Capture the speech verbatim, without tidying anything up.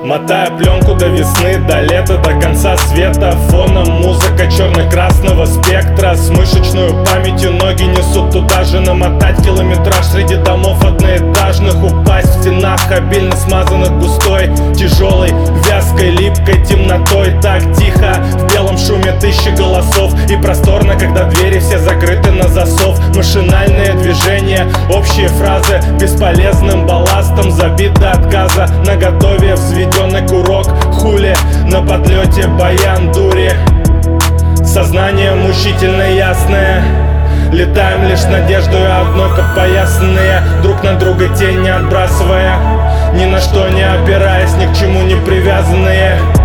Мотая пленку до весны, до лета, до конца света. Фоном музыка черно-красного спектра. С мышечную памятью ноги несут туда же. Намотать километраж среди домов одноэтажных. Упасть в стенах, обильно смазанных густой, тяжелой, вязкой, липкой темнотой. Так тихо, в белом шуме тысячи голосов. И просторно, когда двери все закрыты на засов. Машинальные движения, общие фразы бесполезным балластом забит до отказа. Наготове взведенный курок, хули на подлете баян дури. Сознание мучительно ясное. Летаем лишь надеждою одной подпоясанные, друг на друга тень не отбрасывая, ни на что не опираясь, ни к чему не привязанные.